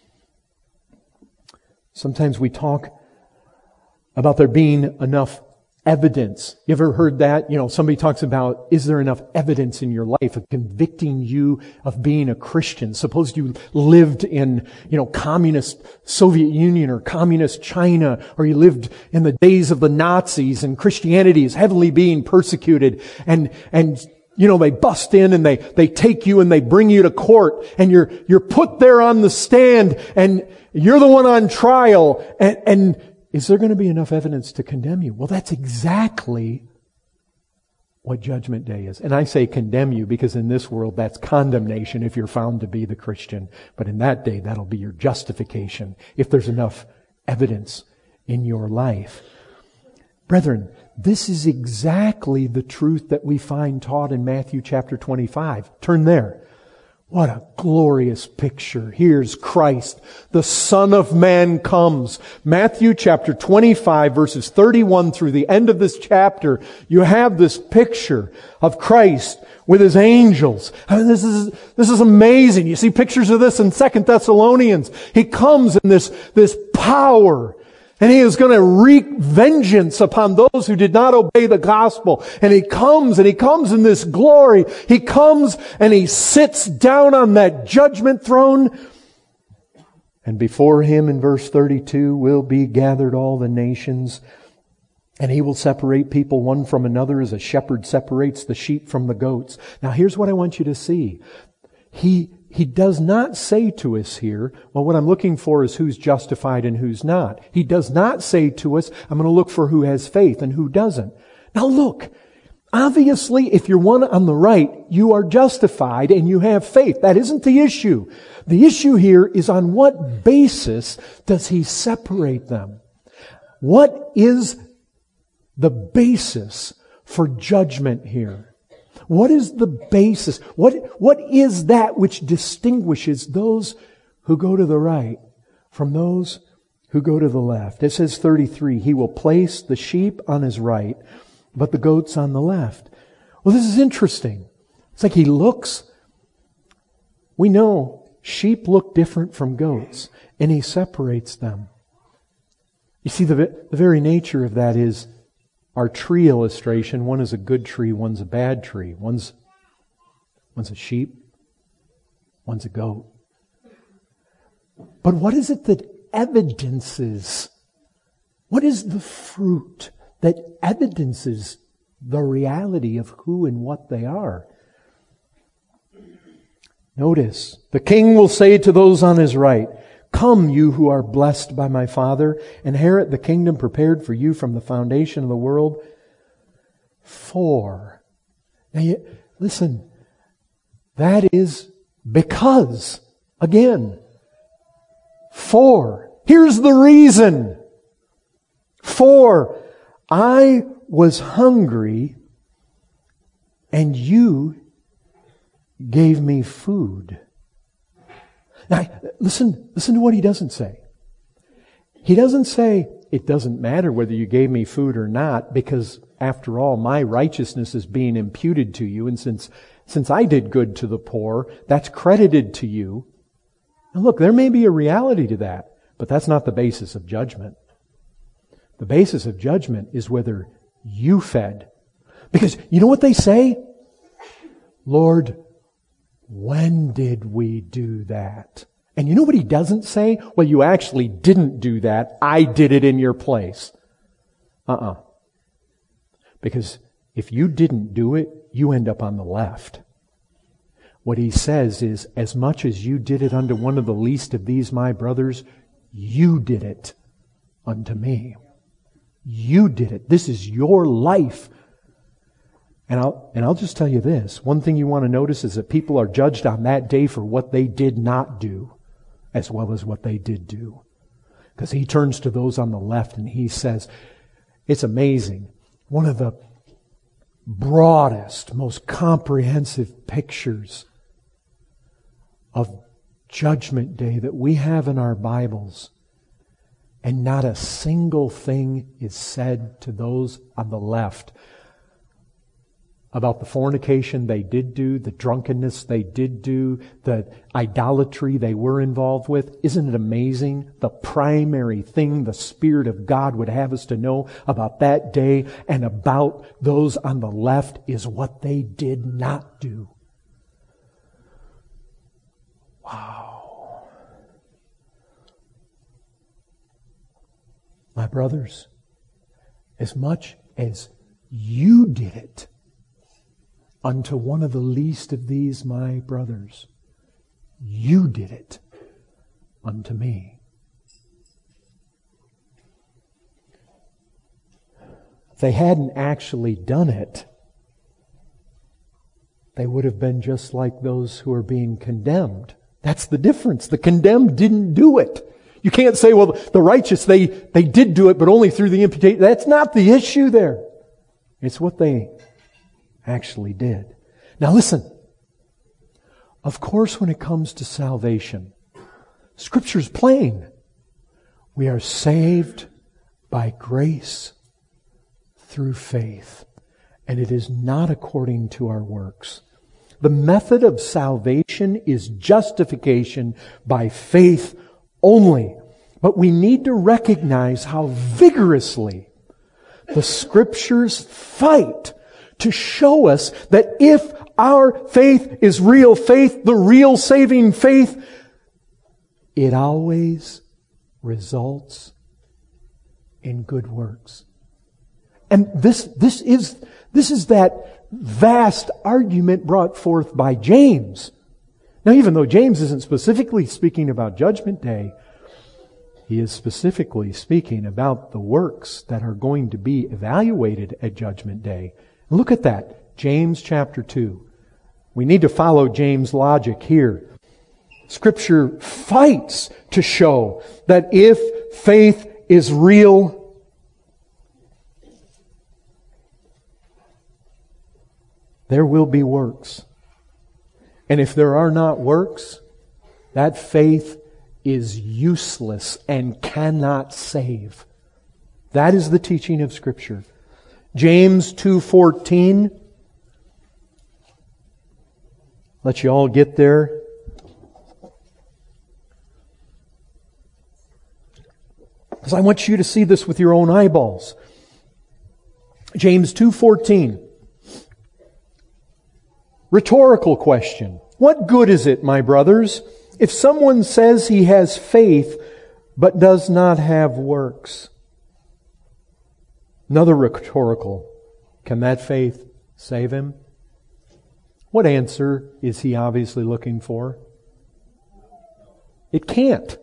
Sometimes we talk about there being enough evidence. You ever heard that? You know, somebody talks about, is there enough evidence in your life of convicting you of being a Christian? Suppose you lived in, you know, communist Soviet Union or communist China, or you lived in the days of the Nazis and Christianity is heavily being persecuted, and, and, you know, they bust in and they, they take you and they bring you to court, and you're, you're put there on the stand and you're the one on trial, and, and is there going to be enough evidence to condemn you? Well, that's exactly what Judgment Day is. And I say condemn you because in this world that's condemnation if you're found to be the Christian. But in that day, that'll be your justification if there's enough evidence in your life. Brethren, this is exactly the truth that we find taught in Matthew chapter twenty-five. Turn there. What a glorious picture. Here's Christ, the Son of Man comes. Matthew chapter twenty-five, verses thirty-one through the end of this chapter, you have this picture of Christ with His angels. I mean, this is, this is amazing. You see pictures of this in Second Thessalonians. He comes in this, this power. And He is going to wreak vengeance upon those who did not obey the gospel. And He comes, and He comes in this glory. He comes and He sits down on that judgment throne. And before Him, in verse thirty-two, will be gathered all the nations. And He will separate people one from another as a shepherd separates the sheep from the goats. Now here's what I want you to see. He He does not say to us here, well, what I'm looking for is who's justified and who's not. He does not say to us, I'm going to look for who has faith and who doesn't. Now look, obviously, if you're one on the right, you are justified and you have faith. That isn't the issue. The issue here is on what basis does He separate them? What is the basis for judgment here? What is the basis? What, what is that which distinguishes those who go to the right from those who go to the left? It says thirty-three, He will place the sheep on His right, but the goats on the left. Well, this is interesting. It's like He looks. We know sheep look different from goats, and He separates them. You see, the, the very nature of that is our tree illustration. One is a good tree, one's a bad tree. One's, one's a sheep, one's a goat. But what is it that evidences? What is the fruit that evidences the reality of who and what they are? Notice, the King will say to those on His right, Come, you who are blessed by my Father, inherit the kingdom prepared for you from the foundation of the world. For, now you, listen, that is because, again, for, here's the reason. For, I was hungry, and you gave me food. Now, listen, listen to what He doesn't say. He doesn't say, it doesn't matter whether you gave me food or not, because after all, my righteousness is being imputed to you, and since, since I did good to the poor, that's credited to you. Now look, there may be a reality to that, but that's not the basis of judgment. The basis of judgment is whether you fed. Because you know what they say? Lord, when did we do that? And you know what He doesn't say? Well, you actually didn't do that. I did it in your place. Uh-uh. Because if you didn't do it, you end up on the left. What He says is, as much as you did it unto one of the least of these my brothers, you did it unto me. You did it. This is your life. And I'll, and I'll just tell you this. One thing you want to notice is that people are judged on that day for what they did not do, as well as what they did do. Because He turns to those on the left and He says, it's amazing. One of the broadest, most comprehensive pictures of Judgment Day that we have in our Bibles. And not a single thing is said to those on the left about the fornication they did do, the drunkenness they did do, the idolatry they were involved with. Isn't it amazing? The primary thing the Spirit of God would have us to know about that day and about those on the left is what they did not do. Wow. My brothers, as much as you did it unto one of the least of these my brothers, you did it unto me. If they hadn't actually done it, they would have been just like those who are being condemned. That's the difference. The condemned didn't do it. You can't say, well, the righteous, they, they did do it, but only through the imputation. That's not the issue there. It's what they actually did. Now listen. Of course, when it comes to salvation, Scripture's plain. We are saved by grace through faith. And it is not according to our works. The method of salvation is justification by faith only. But we need to recognize how vigorously the Scriptures fight to show us that if our faith is real faith, the real saving faith, it always results in good works. And this, this is, this is that vast argument brought forth by James. Now, even though James isn't specifically speaking about Judgment Day, he is specifically speaking about the works that are going to be evaluated at Judgment Day. Look at that. James chapter two. We need to follow James' logic here. Scripture fights to show that if faith is real, there will be works. And if there are not works, that faith is useless and cannot save. That is the teaching of Scripture. James two fourteen. Let you all get there. Because I want you to see this with your own eyeballs. James two fourteen. Rhetorical question. What good is it, my brothers, if someone says he has faith but does not have works? Another rhetorical. Can that faith save him? What answer is he obviously looking for? It can't.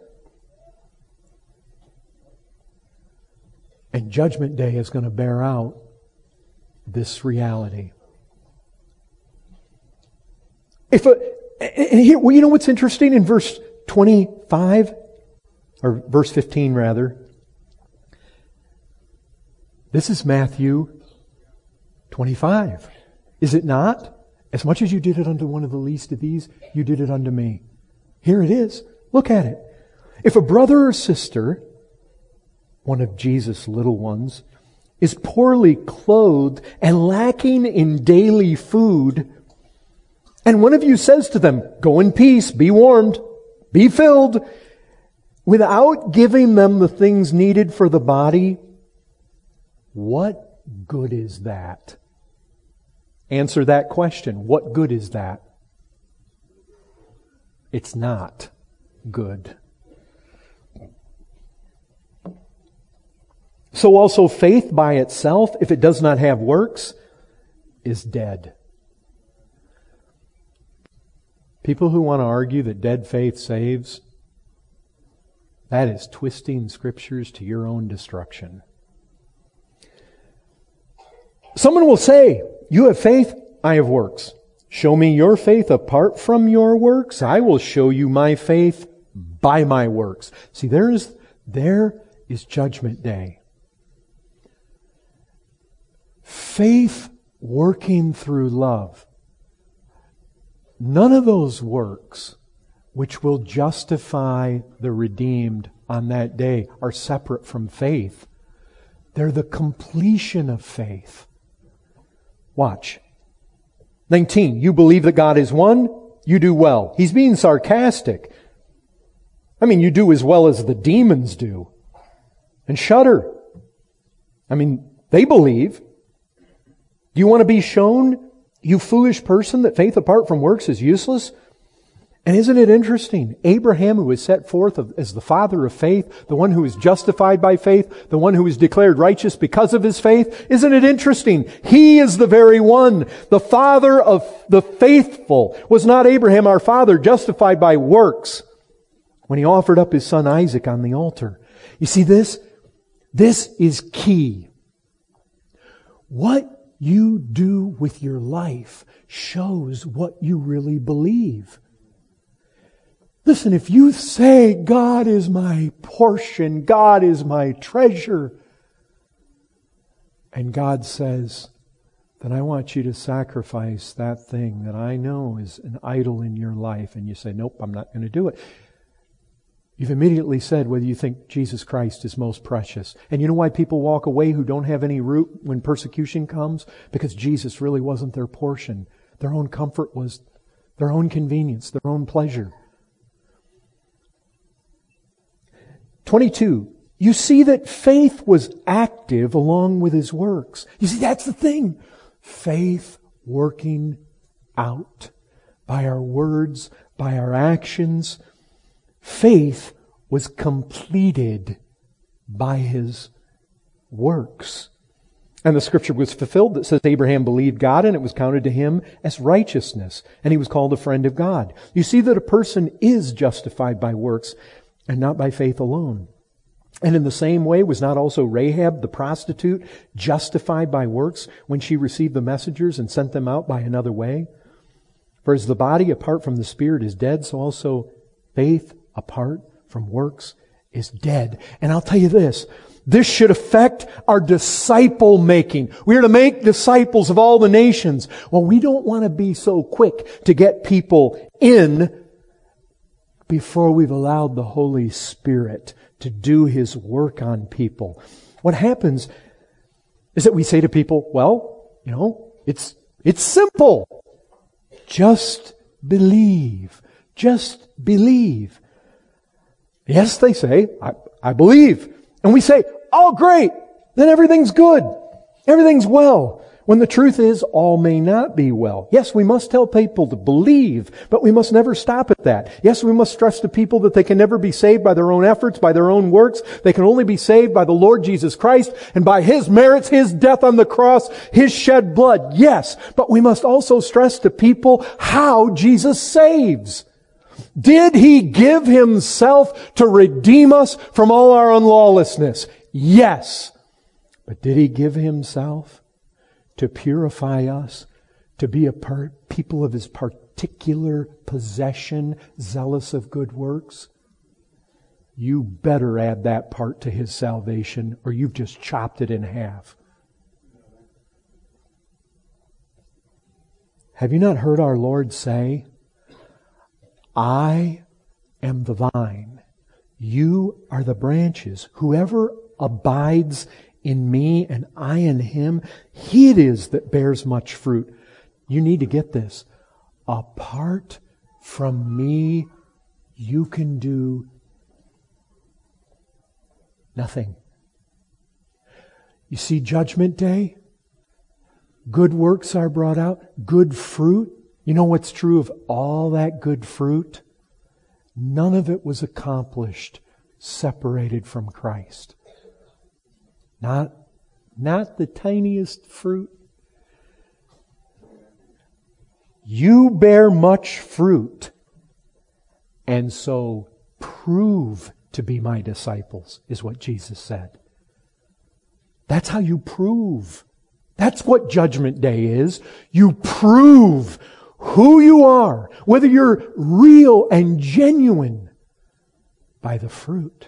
And Judgment Day is going to bear out this reality. If a, and here, well, you know what's interesting in verse twenty-five? Or verse fifteen rather. This is Matthew twenty-five. Is it not? As much as you did it unto one of the least of these, you did it unto me. Here it is. Look at it. If a brother or sister, one of Jesus' little ones, is poorly clothed and lacking in daily food, and one of you says to them, go in peace, be warmed, be filled, without giving them the things needed for the body, what good is that? Answer that question. What good is that? It's not good. So also faith by itself, if it does not have works, is dead. People who want to argue that dead faith saves, that is twisting Scriptures to your own destruction. Someone will say, you have faith, I have works. Show me your faith apart from your works. I will show you my faith by my works. See, there is, there is Judgment Day. Faith working through love. None of those works which will justify the redeemed on that day are separate from faith. They're the completion of faith. Watch. nineteen. You believe that God is one? You do well. He's being sarcastic. I mean, you do as well as the demons do. And shudder. I mean, they believe. Do you want to be shown, you foolish person, that faith apart from works is useless? And isn't it interesting? Abraham, who is set forth as the father of faith, the one who is justified by faith, the one who is declared righteous because of his faith, isn't it interesting? He is the very one, the father of the faithful. Was not Abraham our father justified by works when he offered up his son Isaac on the altar? You see this? This is key. What you do with your life shows what you really believe. Listen, if you say, God is my portion, God is my treasure, and God says, then I want you to sacrifice that thing that I know is an idol in your life, and you say, nope, I'm not going to do it. You've immediately said whether you think Jesus Christ is most precious. And you know why people walk away who don't have any root when persecution comes? Because Jesus really wasn't their portion. Their own comfort was their own convenience, their own pleasure. twenty-two. You see that faith was active along with His works. You see, that's the thing. Faith working out by our words, by our actions. Faith was completed by His works. And the scripture was fulfilled that says Abraham believed God and it was counted to him as righteousness. And he was called a friend of God. You see that a person is justified by works and not by faith alone. And in the same way, was not also Rahab the prostitute justified by works when she received the messengers and sent them out by another way? For as the body apart from the spirit is dead, so also faith apart from works is dead. And I'll tell you this, this should affect our disciple making. We are to make disciples of all the nations. Well, we don't want to be so quick to get people in before we've allowed the Holy Spirit to do His work on people. What happens is that we say to people, well, you know, it's, it's simple. Just believe. Just believe. Yes, they say, I, I believe. And we say, oh great, then everything's good. Everything's well. When the truth is, all may not be well. Yes, we must tell people to believe, but we must never stop at that. Yes, we must stress to people that they can never be saved by their own efforts, by their own works. They can only be saved by the Lord Jesus Christ and by His merits, His death on the cross, His shed blood. Yes, but we must also stress to people how Jesus saves. Did He give Himself to redeem us from all our unlawlessness? Yes. But did He give Himself to purify us, to be a per- people of His particular possession, zealous of good works? You better add that part to His salvation, or you've just chopped it in half. Have you not heard our Lord say, I am the vine, you are the branches. Whoever abides in me and I in him, he it is that bears much fruit. You need to get this. Apart from me, you can do nothing. You see, Judgment Day, good works are brought out, good fruit. You know what's true of all that good fruit? None of it was accomplished separated from Christ. Not, not the tiniest fruit. You bear much fruit, and so prove to be my disciples, is what Jesus said. That's how you prove. That's what Judgment Day is. You prove who you are, whether you're real and genuine, by the fruit.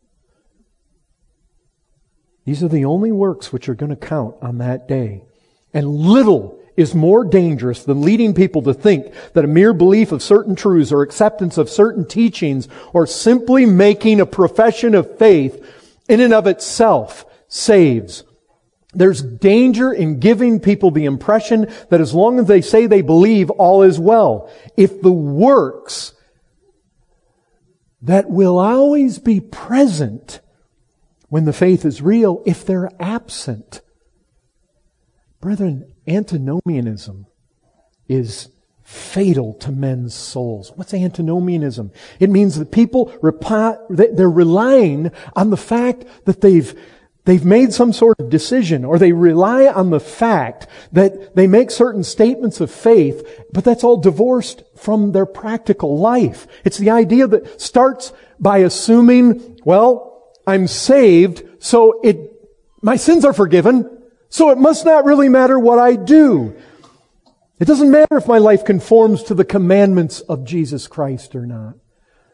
These are the only works which are going to count on that day. And little is more dangerous than leading people to think that a mere belief of certain truths or acceptance of certain teachings or simply making a profession of faith in and of itself saves. There's danger in giving people the impression that as long as they say they believe, all is well. If the works that will always be present when the faith is real, if they're absent. Brethren, antinomianism is fatal to men's souls. What's antinomianism? It means that people, they're relying on the fact that they've They've made some sort of decision, or they rely on the fact that they make certain statements of faith, but that's all divorced from their practical life. It's the idea that starts by assuming, well, I'm saved, so it, my sins are forgiven, so it must not really matter what I do. It doesn't matter if my life conforms to the commandments of Jesus Christ or not.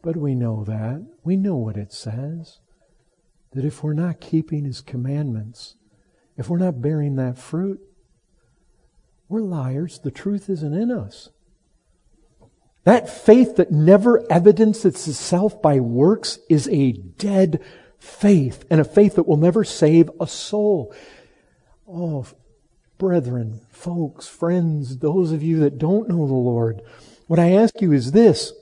But we know that. We know what it says. That if we're not keeping His commandments, if we're not bearing that fruit, we're liars. The truth isn't in us. That faith that never evidences itself by works is a dead faith, and a faith that will never save a soul. Oh, brethren, folks, friends, those of you that don't know the Lord, what I ask you is this.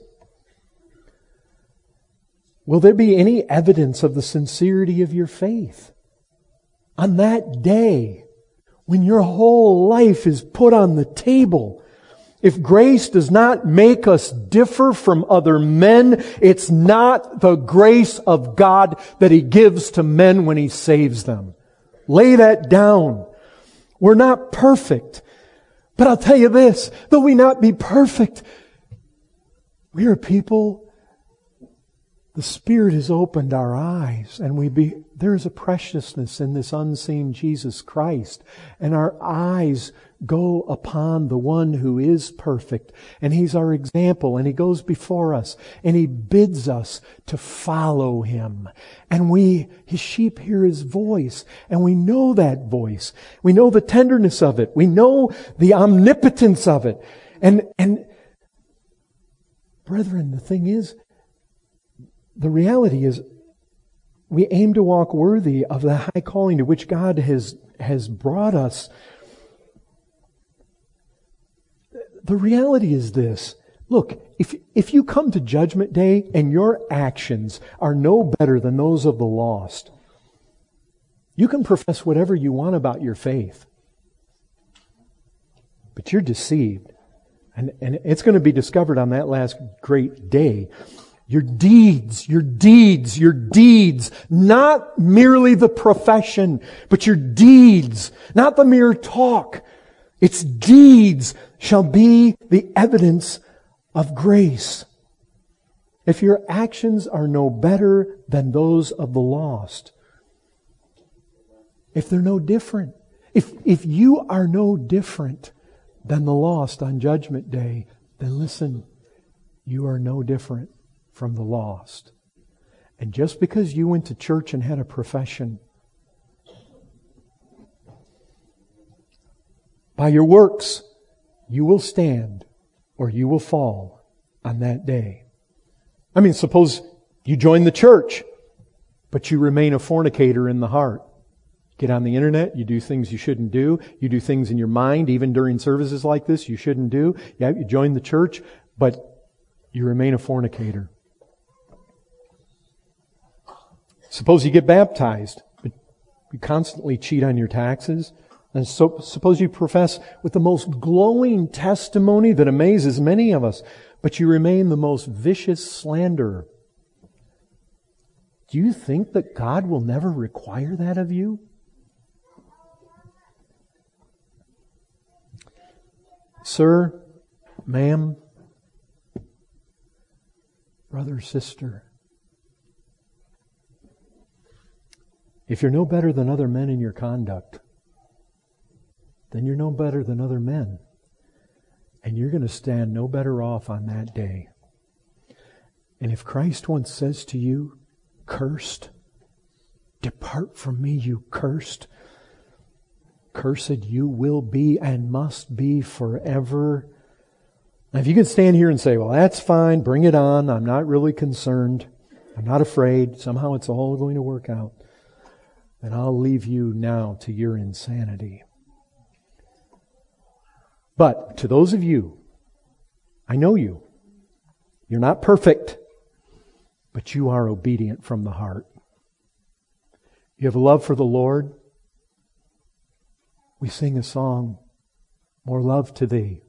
Will there be any evidence of the sincerity of your faith on that day when your whole life is put on the table? If grace does not make us differ from other men, it's not the grace of God that He gives to men when He saves them. Lay that down. We're not perfect. But I'll tell you this, though we not be perfect, we are people, the Spirit has opened our eyes, and we be, there is a preciousness in this unseen Jesus Christ, and our eyes go upon the one who is perfect, and He's our example, and He goes before us, and He bids us to follow Him. And we, His sheep, hear His voice, and we know that voice. We know the tenderness of it. We know the omnipotence of it. And, and, brethren, the thing is, the reality is, we aim to walk worthy of the high calling to which God has, has brought us. The reality is this. Look, if, if you come to Judgment Day and your actions are no better than those of the lost, you can profess whatever you want about your faith. But you're deceived. And, and it's going to be discovered on that last great day. Your deeds, your deeds, your deeds, not merely the profession, but your deeds, not the mere talk. Its deeds shall be the evidence of grace. If your actions are no better than those of the lost, if they're no different, if, if you are no different than the lost on Judgment Day, then listen, you are no different from the lost. And just because you went to church and had a profession, by your works, you will stand or you will fall on that day. I mean, suppose you join the church, but you remain a fornicator in the heart. Get on the internet, you do things you shouldn't do. You do things in your mind, even during services like this, you shouldn't do. Yeah, you join the church, but you remain a fornicator. Suppose you get baptized, but you constantly cheat on your taxes. And so, suppose you profess with the most glowing testimony that amazes many of us, but you remain the most vicious slanderer. Do you think that God will never require that of you? Sir, ma'am, brother, sister, if you're no better than other men in your conduct, then you're no better than other men. And you're going to stand no better off on that day. And if Christ once says to you, cursed, depart from me, you cursed, cursed you will be and must be forever. Now, if you can stand here and say, well, that's fine, bring it on, I'm not really concerned, I'm not afraid, somehow it's all going to work out, then I'll leave you now to your insanity. But to those of you, I know you, you're not perfect, but you are obedient from the heart. You have a love for the Lord. We sing a song, More Love to Thee.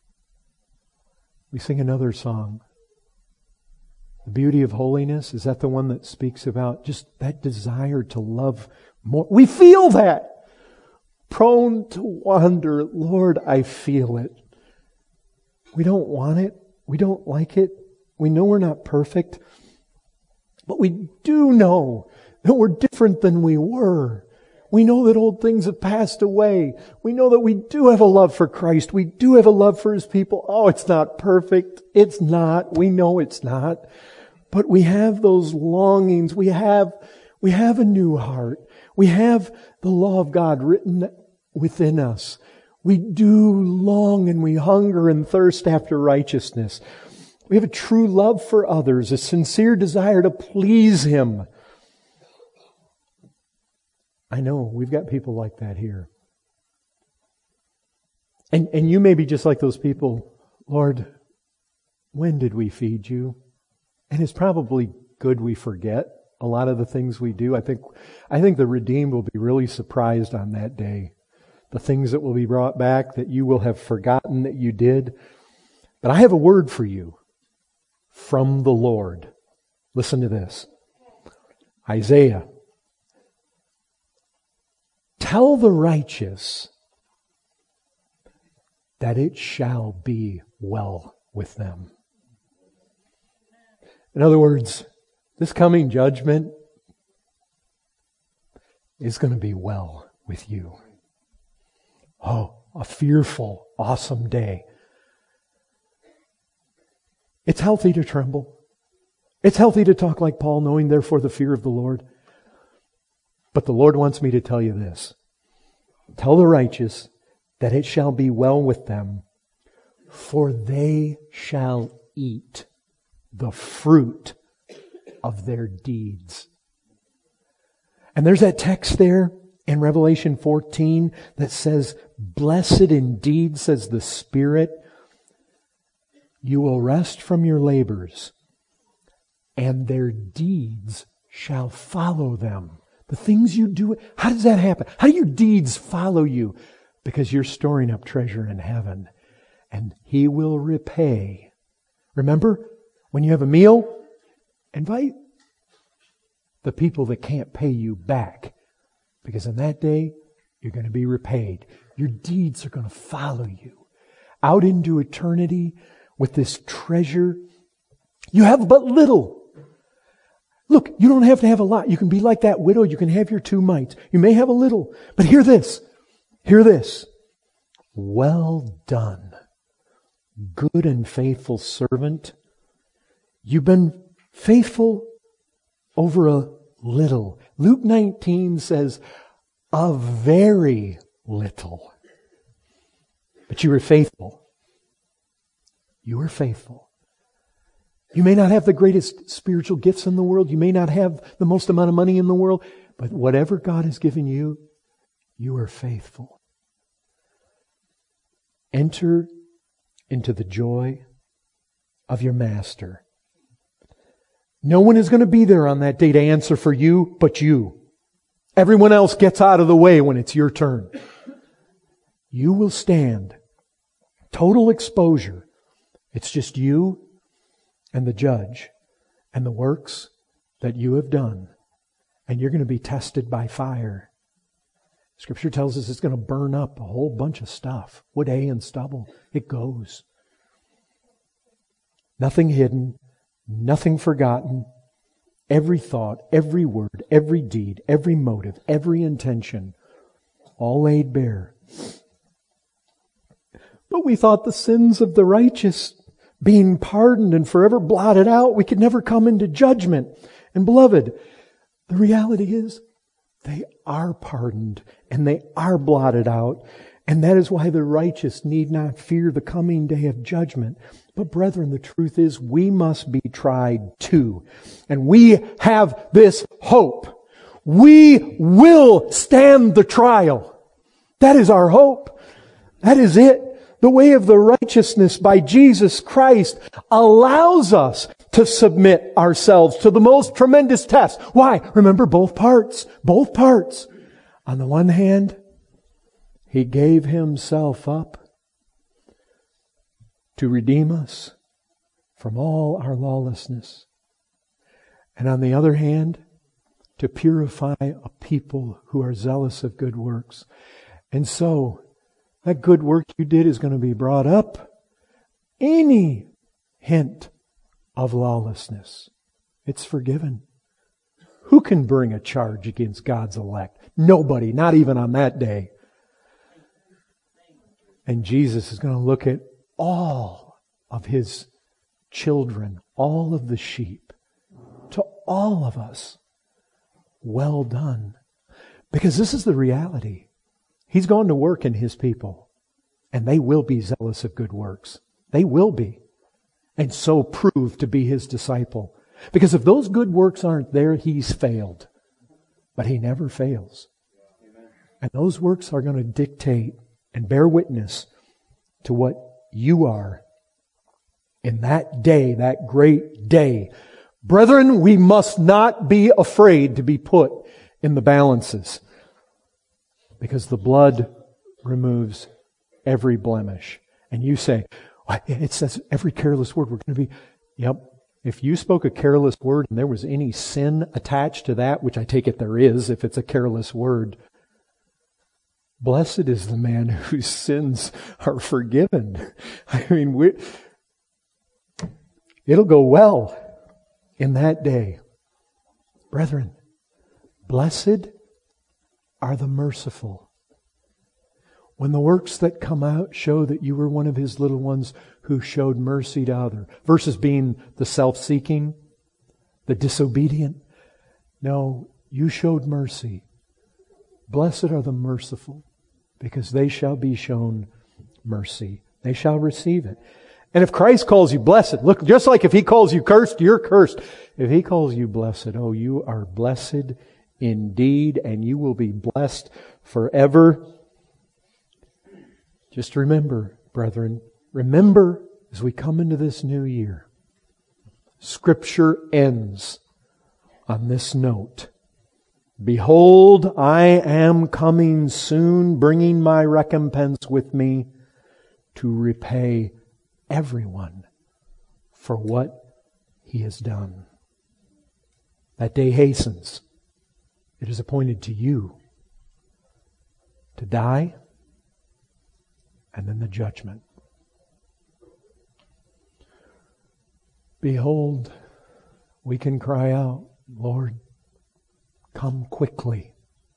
We sing another song, The Beauty of Holiness. Is that the one that speaks about just that desire to love more? We feel that. Prone to wander, Lord, I feel it. We don't want it. We don't like it. We know we're not perfect. But we do know that we're different than we were. We know that old things have passed away. We know that we do have a love for Christ. We do have a love for His people. Oh, it's not perfect. It's not. We know it's not. But we have those longings. We have, we have a new heart. We have the law of God written within us. We do long and we hunger and thirst after righteousness. We have a true love for others, a sincere desire to please Him. I know we've got people like that here. And, and you may be just like those people. Lord, when did we feed you? And it's probably good we forget a lot of the things we do. I think, I think the redeemed will be really surprised on that day. The things that will be brought back that you will have forgotten that you did. But I have a word for you from the Lord. Listen to this. Isaiah. Tell the righteous that it shall be well with them. In other words, this coming judgment is going to be well with you. Oh, a fearful, awesome day. It's healthy to tremble. It's healthy to talk like Paul, knowing therefore the fear of the Lord. But the Lord wants me to tell you this. Tell the righteous that it shall be well with them, for they shall eat the fruit of their deeds. And there's that text there in Revelation fourteen that says, blessed indeed, says the Spirit, you will rest from your labors, and their deeds shall follow them. The things you do, how does that happen? How do your deeds follow you? Because you're storing up treasure in heaven. And He will repay. Remember, when you have a meal, invite the people that can't pay you back. Because in that day, you're going to be repaid. Your deeds are going to follow you out into eternity with this treasure. You have but little. Look, you don't have to have a lot. You can be like that widow. You can have your two mites. You may have a little. But hear this. Hear this. Well done, good and faithful servant. You've been faithful over a little. Luke nineteen says, a very little. But you were faithful. You were faithful. You may not have the greatest spiritual gifts in the world. You may not have the most amount of money in the world. But whatever God has given you, you are faithful. Enter into the joy of your Master. No one is going to be there on that day to answer for you but you. Everyone else gets out of the way when it's your turn. You will stand. Total exposure. It's just you and the judge and the works that you have done. And you're going to be tested by fire. Scripture tells us it's going to burn up a whole bunch of stuff. Wood, hay, and stubble. It goes. Nothing hidden. Nothing forgotten. Every thought, every word, every deed, every motive, every intention, all laid bare. But we thought the sins of the righteous, being pardoned and forever blotted out, we could never come into judgment. And beloved, the reality is they are pardoned and they are blotted out. And that is why the righteous need not fear the coming day of judgment. But brethren, the truth is we must be tried too. And we have this hope. We will stand the trial. That is our hope. That is it. The way of the righteousness by Jesus Christ allows us to submit ourselves to the most tremendous test. Why? Remember both parts. Both parts. On the one hand, He gave Himself up to redeem us from all our lawlessness. And on the other hand, to purify a people who are zealous of good works. And so, that good work you did is going to be brought up. Any hint of lawlessness, it's forgiven. Who can bring a charge against God's elect? Nobody, not even on that day. And Jesus is going to look at all of His children, all of the sheep, all of us, well done. Because this is the reality. He's gone to work in His people, and they will be zealous of good works. They will be. And so prove to be His disciple. Because if those good works aren't there, He's failed. But He never fails. And those works are going to dictate and bear witness to what you are in that day, that great day. Brethren, we must not be afraid to be put in the balances, because the blood removes every blemish. And you say, it says every careless word we're going to be, yep. If you spoke a careless word and there was any sin attached to that, which I take it there is if it's a careless word, blessed is the man whose sins are forgiven. I mean, we, it'll go well in that day. Brethren, blessed are the merciful. When the works that come out show that you were one of His little ones who showed mercy to others, versus being the self-seeking, the disobedient. No, you showed mercy. Blessed are the merciful, because they shall be shown mercy. They shall receive it. And if Christ calls you blessed, look, just like if He calls you cursed, you're cursed. If He calls you blessed, oh, you are blessed indeed, and you will be blessed forever. Just remember, brethren, remember as we come into this new year, Scripture ends on this note. Behold, I am coming soon, bringing my recompense with me to repay everyone for what he has done. That day hastens. It is appointed to you to die, and then the judgment. Behold, we can cry out, Lord, come quickly.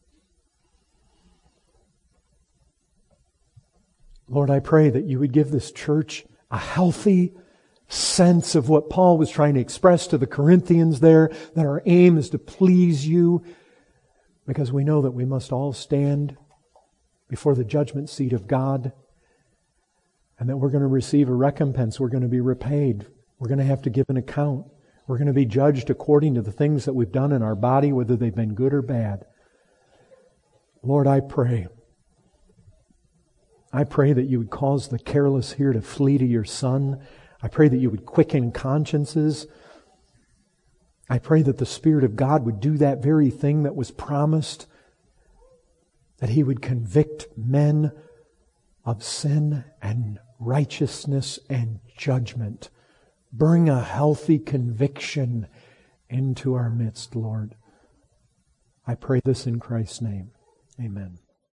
Lord, I pray that you would give this church a healthy sense of what Paul was trying to express to the Corinthians there, that our aim is to please you, because we know that we must all stand before the judgment seat of God, and that we're going to receive a recompense. We're going to be repaid. We're going to have to give an account. We're going to be judged according to the things that we've done in our body, whether they've been good or bad. Lord, I pray. I pray that you would cause the careless here to flee to your Son. I pray that you would quicken consciences. I pray that the Spirit of God would do that very thing that was promised, that He would convict men of sin and righteousness and judgment. Bring a healthy conviction into our midst, Lord. I pray this in Christ's name. Amen.